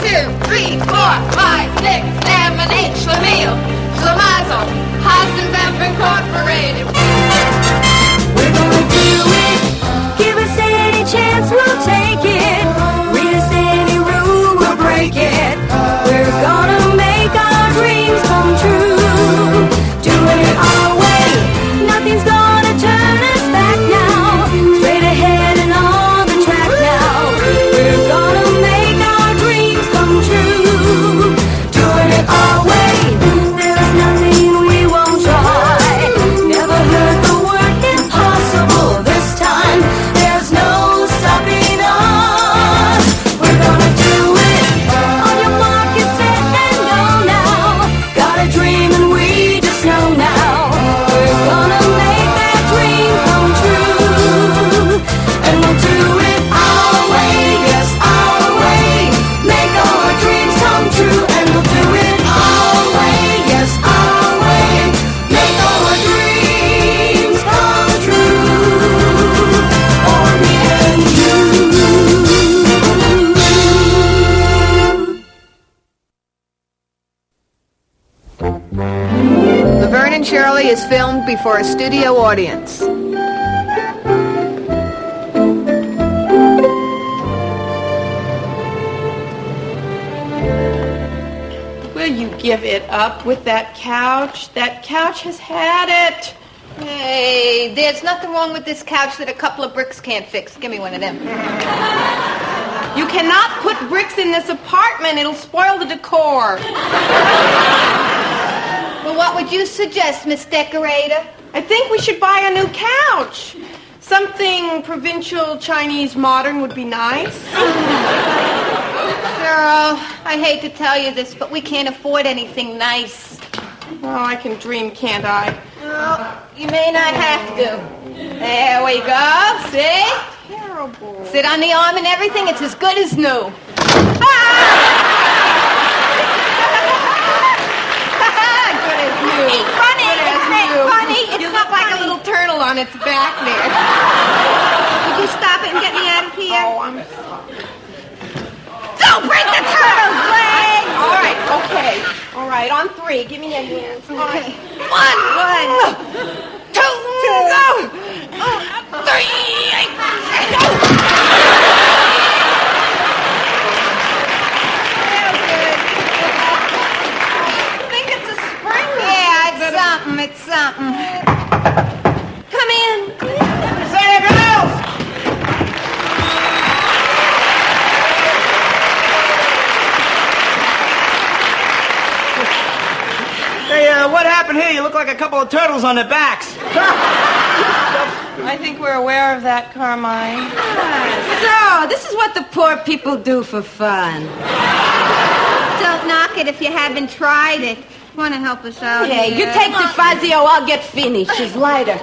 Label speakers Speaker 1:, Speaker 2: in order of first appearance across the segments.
Speaker 1: 2, 3, 4, 5, 6, 7, 8, Schlemiel, Schlemazel, Hassendampf Incorporated.
Speaker 2: We're gonna do it. Give us any chance, we'll take it. Read us any rule, we'll break it. We're gonna make our dreams come true. Doing it our way. Nothing's gonna turn us back now. Straight ahead and on the track now. We're gonna make our dreams come true. Doing it our way. There's nothing we won't try. Never heard the word impossible. This time there's no stopping us. We're gonna do it. On your mark, get set and go now. Got a dream and we just know now. We're gonna make that dream come true. And we'll do it our way, yes, our way. Make our dreams come true. And we'll do it our way, yes, our way. Make our dreams come true. For me and you.
Speaker 1: Laverne and Shirley is filmed before a studio audience.
Speaker 3: Will you give it up with that couch? That couch has had it.
Speaker 4: Hey, there's nothing wrong with this couch that a couple of bricks can't fix. Give me one of them.
Speaker 3: You cannot put bricks in this apartment. It'll spoil the decor.
Speaker 4: Well, what would you suggest, Miss Decorator?
Speaker 3: I think we should buy a new couch. Something provincial Chinese modern would be nice.
Speaker 4: Girl, I hate to tell you this, but we can't afford anything nice.
Speaker 3: Oh, I can dream, can't I?
Speaker 4: Well, you may not have to. There we go. See?
Speaker 3: Terrible.
Speaker 4: Sit on the arm and everything. It's as good as new. Good as new.
Speaker 3: It's funny.
Speaker 4: Good as
Speaker 3: It's
Speaker 4: new.
Speaker 3: funny. You look like a little turtle on its back there.
Speaker 4: Would you stop it and get me out of here?
Speaker 3: Oh, I'm sorry.
Speaker 4: Don't break the turtle's leg!
Speaker 3: All right, okay. All right, on 3. Give me a hand.
Speaker 4: Okay.
Speaker 3: 1, 2, go! 3, go! I think it's a spring.
Speaker 4: Yeah, it's something.
Speaker 3: Come in.
Speaker 5: Santa Claus! Hey, what happened here? You look like a couple of turtles on their backs.
Speaker 3: I think we're aware of that, Carmine.
Speaker 6: So, this is what the poor people do for fun.
Speaker 4: Don't knock it if you haven't tried it. Want to help us out?
Speaker 6: Hey,
Speaker 4: here?
Speaker 6: you take the Fazio, I'll get Finny. She's lighter.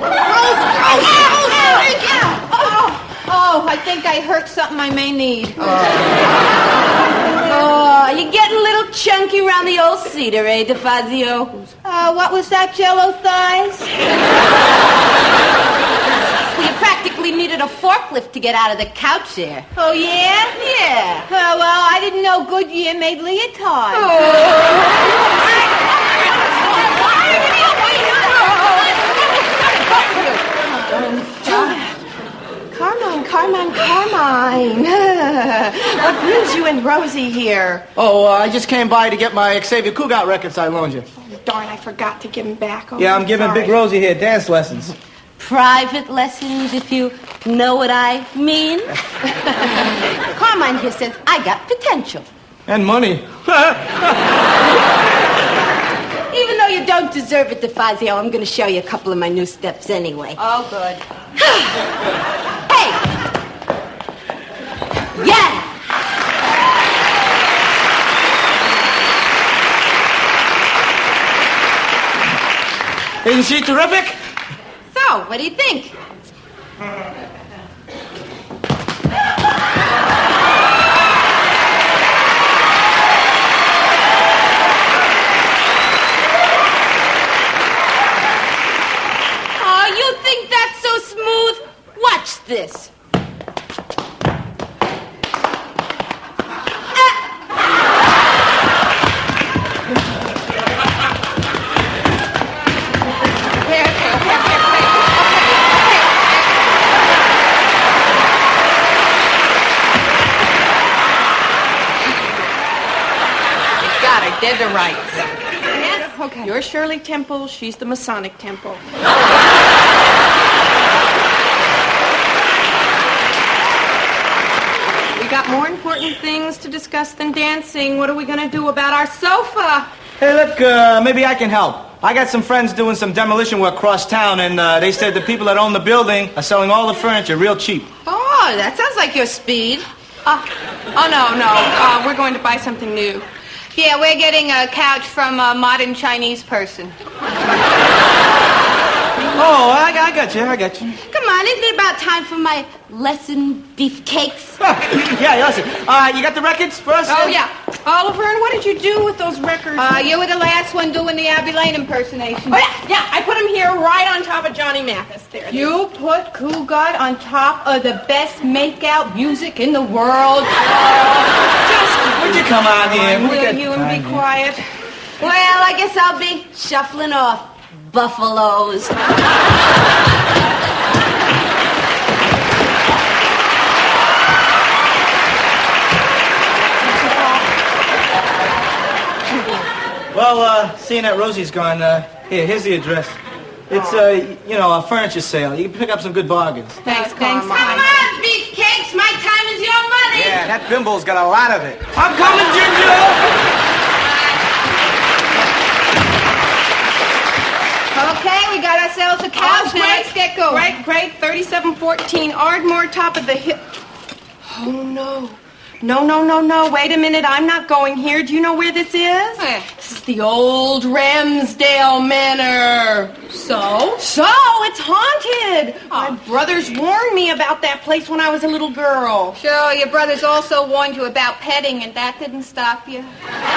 Speaker 4: Oh, I think I hurt something I may need.
Speaker 6: Oh, you're getting a little chunky around the old cedar, eh, DeFazio?
Speaker 4: What was that, Jello thighs?
Speaker 6: You practically needed a forklift to get out of the couch there.
Speaker 4: Oh, yeah?
Speaker 6: Yeah.
Speaker 4: Well, I didn't know Goodyear made leotards.
Speaker 3: Carmine. What brings you and Rosie here?
Speaker 5: Oh, I just came by to get my Xavier Cugat records I loaned you.
Speaker 3: Oh, darn, I forgot to give them back. Oh,
Speaker 5: Yeah, I'm giving
Speaker 3: sorry.
Speaker 5: Big Rosie here dance lessons.
Speaker 6: Private lessons, if you know what I mean. Carmine here says I got potential.
Speaker 5: And money.
Speaker 6: Even though you don't deserve it, DeFazio, I'm going to show you a couple of my new steps anyway.
Speaker 4: Oh, good.
Speaker 6: Hey! Yeah!
Speaker 5: Isn't she terrific?
Speaker 6: So, what do you think? Oh, you think that's so smooth? Watch this.
Speaker 7: They're the rights.
Speaker 3: Yes? Okay. You're Shirley Temple. She's the Masonic Temple. We got more important things to discuss than dancing. What are we going to do about our sofa?
Speaker 5: Hey, look, maybe I can help. I got some friends doing some demolition work across town, and they said the people that own the building are selling all the furniture real cheap.
Speaker 7: Oh, that sounds like your speed.
Speaker 3: No. We're going to buy something new.
Speaker 4: Yeah, we're getting a couch from a modern Chinese person.
Speaker 5: Oh, I got you.
Speaker 6: Come on, isn't it about time for my lesson beefcakes?
Speaker 5: Yeah, listen. You got the records for us?
Speaker 3: Oh, yeah. Oliver, and what did you do with those records?
Speaker 4: You were the last one doing the Abby Lane impersonation.
Speaker 3: Oh, yeah, I put them here right on top of Johnny Mathis. There.
Speaker 4: You put Cool God on top of the best make-out music in the world.
Speaker 5: Would you come on here?
Speaker 3: Will you and be quiet?
Speaker 6: Well, I guess I'll be shuffling off. Buffaloes.
Speaker 5: Well, seeing that Rosie's gone, here's the address. It's, a furniture sale. You can pick up some good bargains.
Speaker 3: Thanks.
Speaker 4: Come on, beefcakes. My time is your money.
Speaker 5: Yeah, that bimble's got a lot of it. I'm coming, Ginger!
Speaker 4: Okay, we got ourselves a couch. Now let's get going.
Speaker 3: Great. 3714 Ardmore, top of the hill. Oh, no. No. Wait a minute. I'm not going here. Do you know where this is?
Speaker 4: Where?
Speaker 3: This is the old Ramsdale Manor.
Speaker 4: So?
Speaker 3: It's haunted. My brothers warned me about that place when I was a little girl.
Speaker 4: Sure, your brothers also warned you about petting, and that didn't stop you.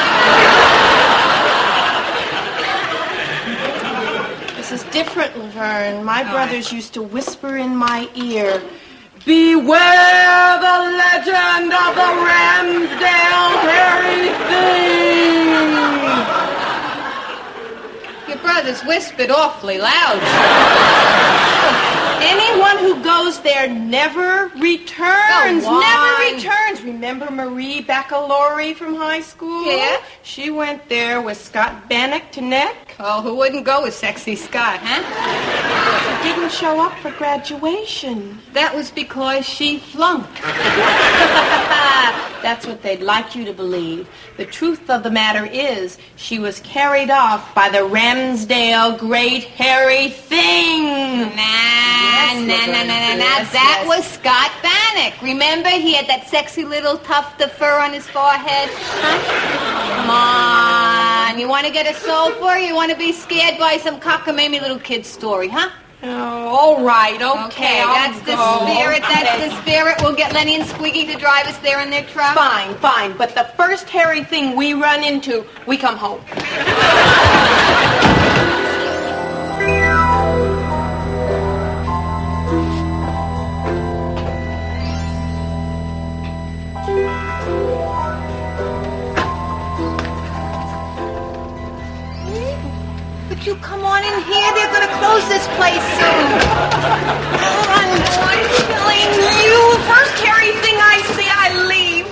Speaker 3: This is different, Laverne. My brothers used to whisper in my ear, "Beware the legend of the Ramsdale Hairy Thing."
Speaker 4: Your brothers whispered awfully loud.
Speaker 3: Anyone who goes there never returns.
Speaker 4: Go on.
Speaker 3: Never returns. Remember Marie Baccalaureate from high school?
Speaker 4: Yeah.
Speaker 3: She went there with Scott Bannock to neck.
Speaker 4: Oh, who wouldn't go with Sexy Scott, huh?
Speaker 3: She didn't show up for graduation.
Speaker 4: That was because she flunked.
Speaker 3: That's what they'd like you to believe. The truth of the matter is, she was carried off by the Ramsdale Great Hairy Thing.
Speaker 4: That was Scott Bannock. Remember, he had that sexy little tuft of fur on his forehead? Huh? Come on. You want to get a soul for her? You want to be scared by some cockamamie little kid story, huh?
Speaker 3: Oh, all right, okay,
Speaker 4: that's the spirit, that's the spirit. We'll get Lenny and Squiggy to drive us there in their truck.
Speaker 3: Fine, but the first hairy thing we run into, we come home.
Speaker 4: Would you come on in here? They're going to close this place soon.
Speaker 3: I'm killing you. First hairy thing I see, I leave.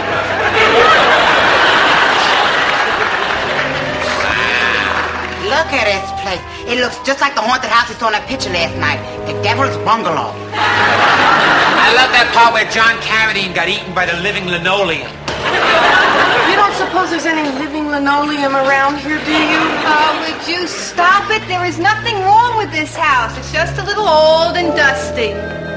Speaker 8: Look at this place. It looks just like the haunted house we saw in that picture last night. The Devil's Bungalow.
Speaker 9: I love that part where John Carradine got eaten by the living linoleum.
Speaker 3: You don't suppose there's any living linoleum around here, do you?
Speaker 4: Would you stop it? There is nothing wrong with this house. It's just a little old and dusty.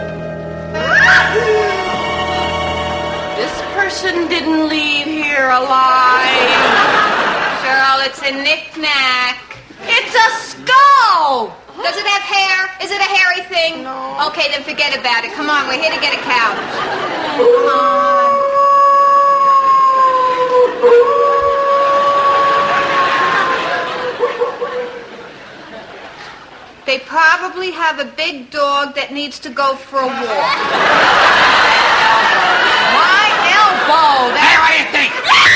Speaker 3: This person didn't leave here alive.
Speaker 4: Cheryl, it's a knick-knack.
Speaker 3: It's a skull!
Speaker 4: Does it have hair? Is it a hairy thing?
Speaker 3: No.
Speaker 4: Okay, then forget about it. Come on, we're here to get a couch. Come on. They probably have a big dog that needs to go for a walk. My elbow!
Speaker 9: Hey, what do you think?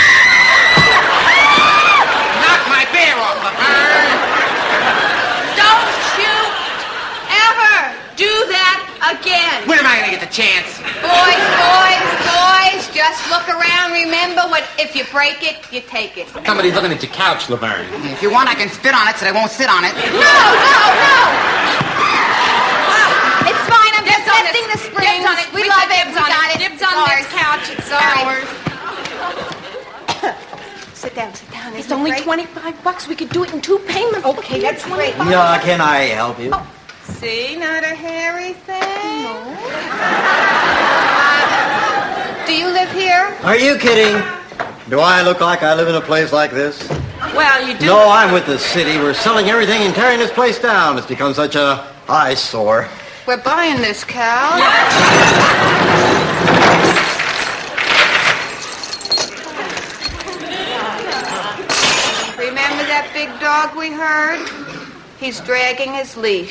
Speaker 9: Knock my beer off, Laverne.
Speaker 4: Don't you ever do that again.
Speaker 9: When am I going to get the chance?
Speaker 4: Boys, just look around. remember what? If you break it, you take it.
Speaker 9: Somebody's looking at your couch, Laverne.
Speaker 8: If you want, I can spit on it so they won't sit on it.
Speaker 4: No! It's fine. I'm just testing the springs. We love it. We got it.
Speaker 7: Dibs on this couch. It's ours.
Speaker 3: Sit down. It's only $25. We could do it in 2 payments.
Speaker 4: Okay, that's great.
Speaker 10: Yeah, can I help you?
Speaker 7: See, not a hairy thing.
Speaker 4: No. Do you live here?
Speaker 10: Are you kidding? Do I look like I live in a place like this?
Speaker 7: Well, you do.
Speaker 10: No, I'm with the city. We're selling everything and tearing this place down. It's become such a eyesore.
Speaker 7: We're buying this cow.
Speaker 4: Remember that big dog we heard? He's dragging his leash.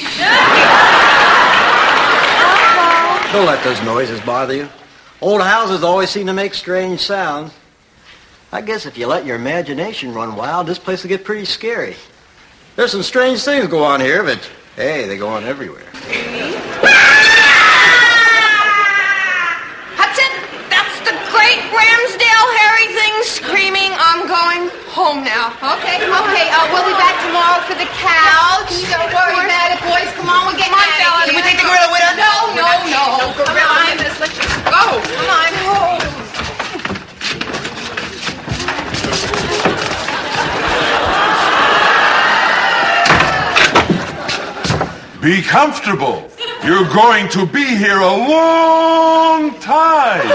Speaker 10: Don't let those noises bother you. Old houses always seem to make strange sounds. I guess if you let your imagination run wild, this place will get pretty scary. There's some strange things go on here, but hey, they go on everywhere.
Speaker 7: Hudson, that's the great Ramsdale hairy thing screaming, I'm going home now.
Speaker 4: Okay. We'll be back tomorrow for the couch. Don't worry about it, boys. Come on, we're getting out of here.
Speaker 8: Did we take the gorilla with us?
Speaker 4: No.
Speaker 7: Gorilla. Let's go. Come on.
Speaker 11: Be comfortable. You're going to be here a long time.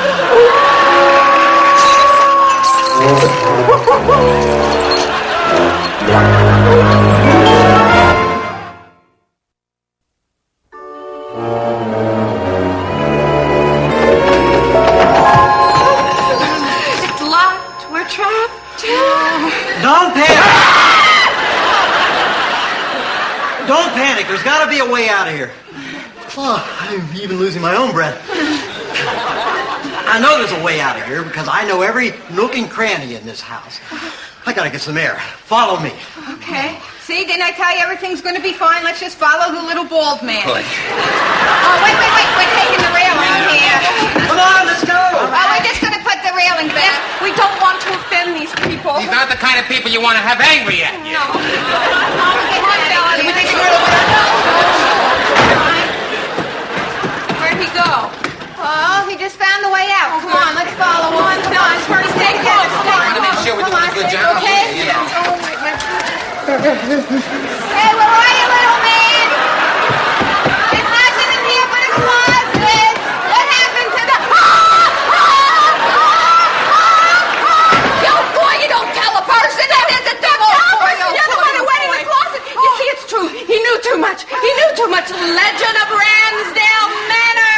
Speaker 7: It's locked. We're trapped.
Speaker 10: Don't panic! Don't panic. There's got to be a way out of here. Oh, I'm even losing my own breath. I know there's a way out of here because I know every nook and cranny in this house. I gotta get some air. Follow me.
Speaker 4: Okay. See, didn't I tell you everything's going to be fine? Let's just follow the little bald man.
Speaker 9: Good.
Speaker 4: Oh, wait. We're taking the railing here.
Speaker 10: Come on, let's go.
Speaker 4: Oh, we're just going to put the railing back.
Speaker 7: We don't want to offend these people.
Speaker 9: These aren't the kind of people you want to have angry at you.
Speaker 4: No. Come on, Bella.
Speaker 8: Did we take the gorilla with us?
Speaker 4: Where'd he go? Oh, he just found the way out. Come on, let's follow him. Come on, Spurty, stay close.
Speaker 9: I want to make sure we're doing a good job.
Speaker 4: Okay?
Speaker 9: You know.
Speaker 4: Hey, where are you, little man? There's nothing in here but a closet. What happened to the...
Speaker 7: You boy, you don't tell a person. That is a devil. The other one went in the closet. You see, it's true. He knew too much. Legend of Ramsdale Manor.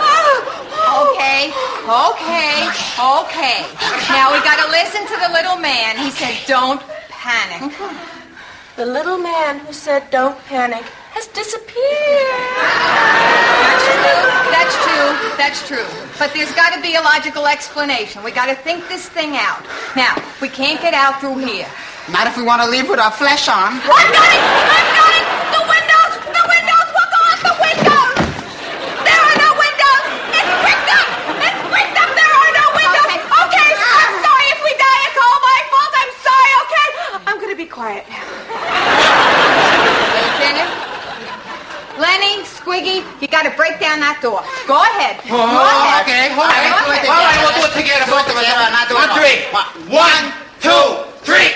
Speaker 4: Okay. Now we got to listen to the little man. He said, don't panic.
Speaker 3: The little man who said don't panic has disappeared.
Speaker 4: That's true. But there's got to be a logical explanation. We got to think this thing out. Now, we can't get out through here.
Speaker 8: Not if we want to leave with our flesh on.
Speaker 7: I've got it. The windows. We'll go out the windows. There are no windows. It's bricked up. There are no windows. Okay. I'm sorry if we die. It's all my fault. I'm sorry, okay?
Speaker 3: I'm going to be quiet now.
Speaker 4: Finished? Lenny, Squiggy, you got to break down that door. Go ahead.
Speaker 8: Okay. All right, we'll do it together. Both of us. Not doing it.
Speaker 9: 1, 3. 1, 2, 3.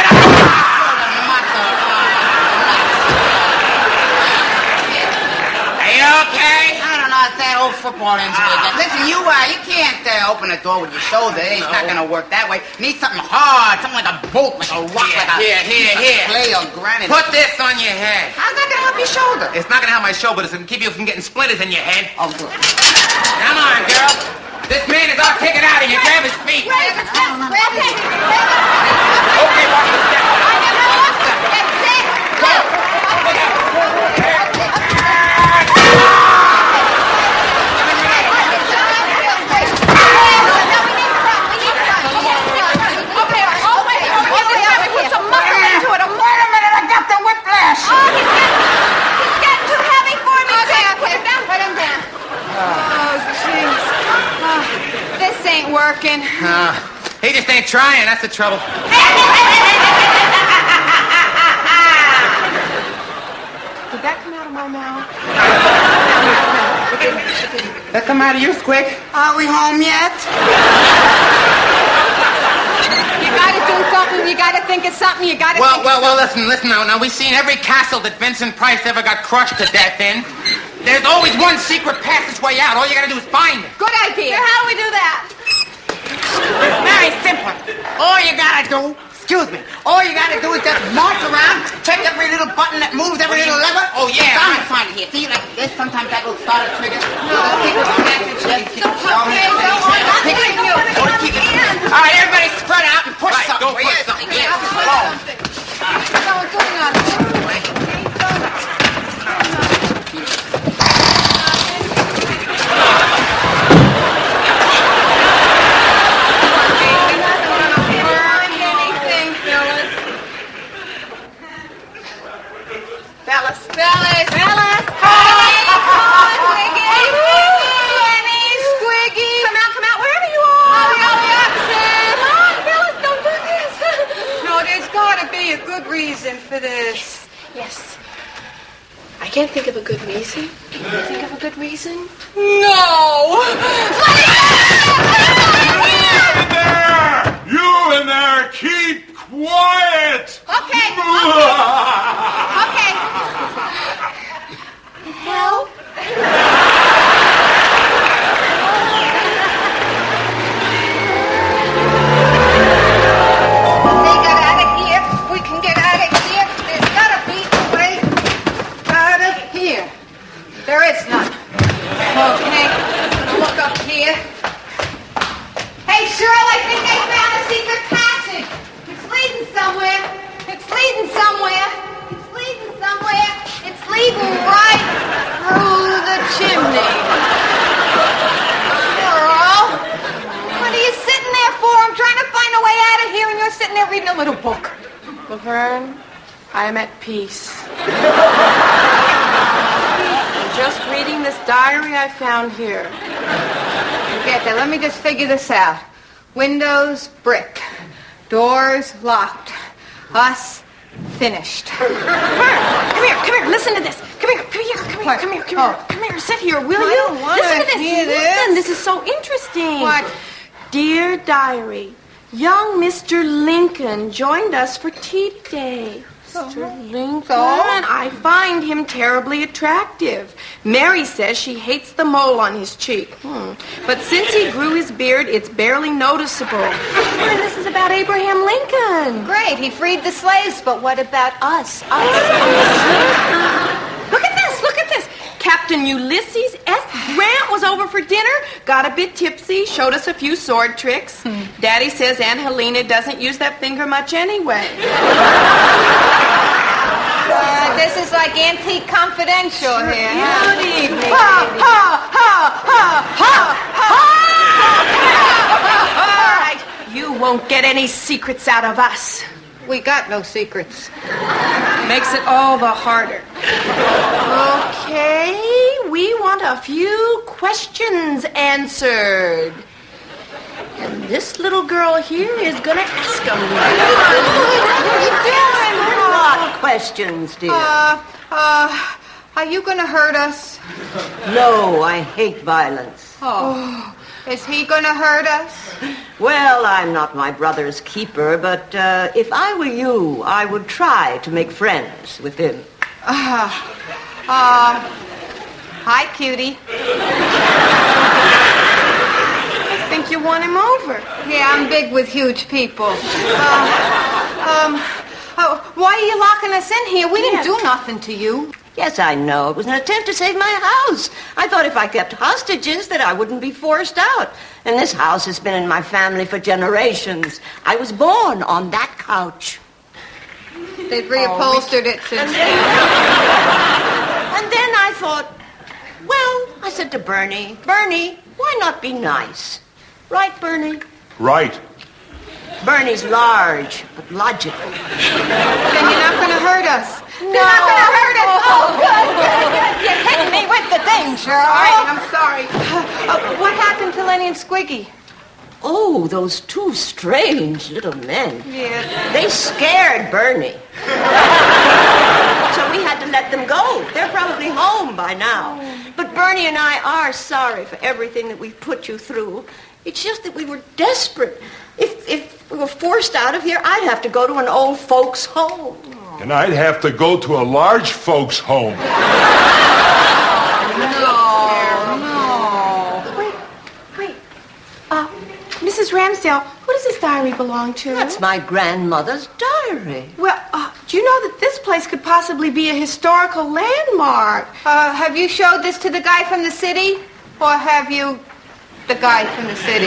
Speaker 9: Are you okay?
Speaker 8: I don't know if that old football ends with that. Listen, you can't open a door with your shoulder. It's not going to work that way. Need something hard, something like a bolt, like a rock,
Speaker 9: Here.
Speaker 8: clay or granite.
Speaker 9: Put this on your head.
Speaker 8: How's that going to help your shoulder?
Speaker 9: It's not going to help my shoulder, but it's going to keep you from getting splinters in your head.
Speaker 8: Oh, good.
Speaker 9: Come on, girl. This man is all kicking out of you. Grab his feet.
Speaker 4: Grab it.
Speaker 9: Okay, watch the step.
Speaker 4: That's it. Go.
Speaker 7: He's getting too heavy for me.
Speaker 4: Okay. Put him down. Oh, jeez. This ain't working.
Speaker 9: He just ain't trying, that's the trouble.
Speaker 3: Did that come out of my mouth?
Speaker 8: That come out of you, Squig? Are we home yet?
Speaker 4: You gotta do something, you gotta think of something, you gotta
Speaker 9: Well, listen now. We've seen every castle that Vincent Price ever got crushed to death in. There's always one secret passageway out. All you gotta do is find it.
Speaker 4: Good idea. How do we do that?
Speaker 8: Very simple. All you gotta do is just march around, check every little button that moves, every little lever.
Speaker 9: Oh, yeah.
Speaker 8: I'm gonna find it here. See, like this, sometimes that will start a trigger.
Speaker 9: All right, everybody spread out and push something. Go push something.
Speaker 3: Reason for this. Yes. I can't think of a good reason. Can you think of a good reason? No!
Speaker 11: You in there! Keep quiet!
Speaker 4: Okay.
Speaker 3: Help?
Speaker 4: There is none. Okay, look up here. Hey, Cheryl, I think I found a secret passage. It's leading somewhere. It's leading right through the chimney. Cheryl, what are you sitting there for? I'm trying to find a way out of here, and you're sitting there reading a little book.
Speaker 3: Laverne, I am at peace. Just reading this diary I found here.
Speaker 4: Forget that. Let me just figure this out. Windows, brick. Doors, locked. Us, finished.
Speaker 3: Come here. Listen to this. Come here. Sit here, will you?
Speaker 4: I don't want
Speaker 3: Listen to this.
Speaker 4: hear
Speaker 3: Listen, this is so interesting.
Speaker 4: What?
Speaker 3: Dear diary, young Mr. Lincoln joined us for tea today. Mr. Lincoln, I find him terribly attractive. Mary says she hates the mole on his cheek. But since he grew his beard, it's barely noticeable. And this is about Abraham Lincoln.
Speaker 4: Great, he freed the slaves, but what about us?
Speaker 3: Look at this. Captain Ulysses S. Grant was over for dinner, got a bit tipsy, showed us a few sword tricks. Daddy says Aunt Helena doesn't use that finger much anyway.
Speaker 4: This is like Antique Confidential here.
Speaker 3: Good evening. All right, you won't get any secrets out of us.
Speaker 4: We got no secrets.
Speaker 3: Makes it all the harder. Okay, we want a few questions answered. And this little girl here is going to ask them.
Speaker 6: What questions, dear?
Speaker 4: Are you going to hurt us?
Speaker 6: No, I hate violence.
Speaker 4: Oh, is he going to hurt us?
Speaker 6: Well, I'm not my brother's keeper, but if I were you, I would try to make friends with him.
Speaker 4: Hi, cutie.
Speaker 3: I think you want him over.
Speaker 4: Yeah, I'm big with huge people. Why are you locking us in here? We didn't do nothing to you.
Speaker 6: Yes, I know. It was an attempt to save my house. I thought if I kept hostages that I wouldn't be forced out. And this house has been in my family for generations. I was born on that couch.
Speaker 4: They've reupholstered it since then.
Speaker 6: And then I thought, well, I said to Bernie, why not be nice? Right, Bernie?
Speaker 11: Right.
Speaker 6: Bernie's large, but logical.
Speaker 4: Then you're not going to hurt us. No. You're not going to hurt us. Oh, good. You hit me with the thing, Cheryl.
Speaker 3: All right, I'm sorry.
Speaker 4: What happened to Lenny and Squiggy?
Speaker 6: Oh, those two strange little men.
Speaker 3: Yeah.
Speaker 6: They scared Bernie. So we had to let them go. They're probably home by now. But Bernie and I are sorry for everything that we've put you through. It's just that we were desperate. If we were forced out of here, I'd have to go to an old folks' home.
Speaker 11: And I'd have to go to a large folks' home.
Speaker 3: Wait. Mrs. Ramsdale, who does this diary belong to?
Speaker 6: That's my grandmother's diary.
Speaker 3: Well, do you know that this place could possibly be a historical landmark?
Speaker 4: Have you showed this to the guy from the city? Or have you the guy from the city?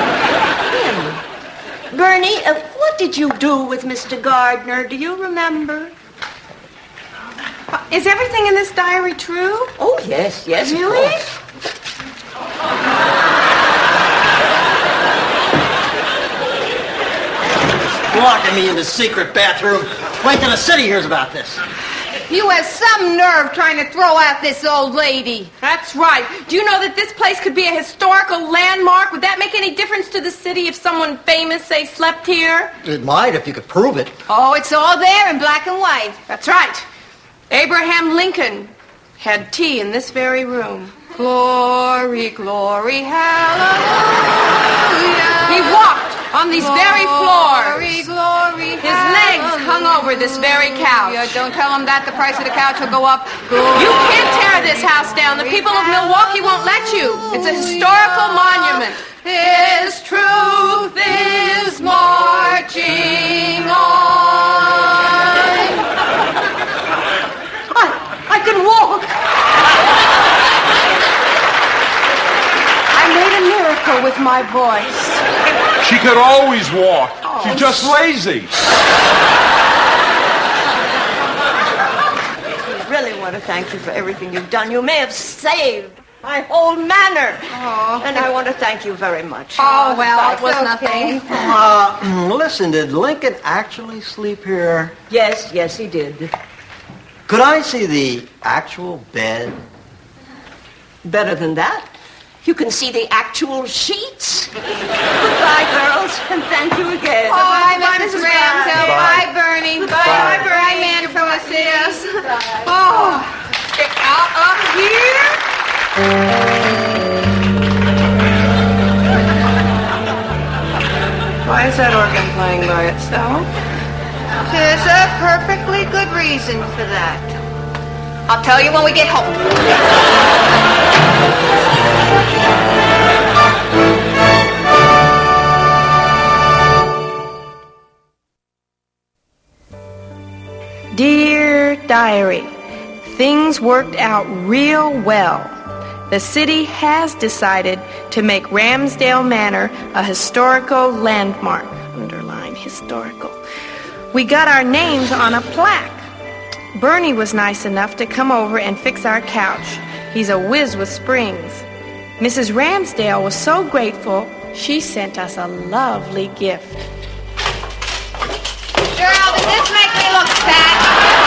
Speaker 6: Bernie, what did you do with Mr. Gardner? Do you remember?
Speaker 3: Is everything in this diary true?
Speaker 6: Oh, yes,
Speaker 3: Really?
Speaker 10: Locking me in the secret bathroom. Wait till the city hears about this.
Speaker 4: You have some nerve trying to throw out this old lady.
Speaker 3: That's right. Do you know that this place could be a historical landmark? Would that make any difference to the city if someone famous, say, slept here?
Speaker 10: It might if you could prove it.
Speaker 4: Oh, it's all there in black and white.
Speaker 3: That's right. Abraham Lincoln had tea in this very room. Glory, glory, hallelujah. He walked on these very floors.
Speaker 4: Glory, glory,
Speaker 3: His legs hung over this very couch.
Speaker 4: Don't tell him that. The price of the couch will go up.
Speaker 3: You can't tear this house down. The people of Milwaukee won't let you. It's a historical monument.
Speaker 4: His truth is marching on.
Speaker 6: I can walk.
Speaker 3: I made a miracle with my voice.
Speaker 11: She could always walk. She's just lazy.
Speaker 6: I really want to thank you for everything you've done. You may have saved my whole manor. And I want to thank you very much.
Speaker 4: Oh, well, it was nothing.
Speaker 10: Listen, did Lincoln actually sleep here?
Speaker 6: Yes, he did.
Speaker 10: Could I see the actual bed?
Speaker 6: Better than that. You can see the actual sheets. Goodbye, girls, and thank you again.
Speaker 4: Bye, Mrs. Ramsdale. Bye, Bernie. Bye, Bernie, man from the city.
Speaker 3: Oh, get out of here. Why is that organ playing by itself?
Speaker 4: There's a perfectly good reason for that. I'll tell you when we get home.
Speaker 3: Dear Diary, things worked out real well. The city has decided to make Ramsdale Manor a historical landmark. Underline historical. We got our names on a plaque. Bernie was nice enough to come over and fix our couch. He's a whiz with springs. Mrs. Ramsdale was so grateful, she sent us a lovely gift.
Speaker 4: Girl, does this make me look fat?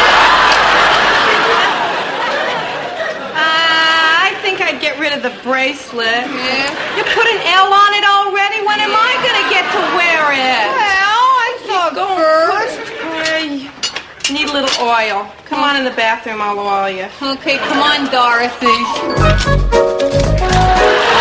Speaker 3: I think I'd get rid of the bracelet. Yeah. You put an L on it already? When am I going to get to wear it?
Speaker 4: Well, I thought first.
Speaker 3: You need a little oil. Come on in the bathroom, I'll oil you.
Speaker 4: Okay, come on, Dorothy.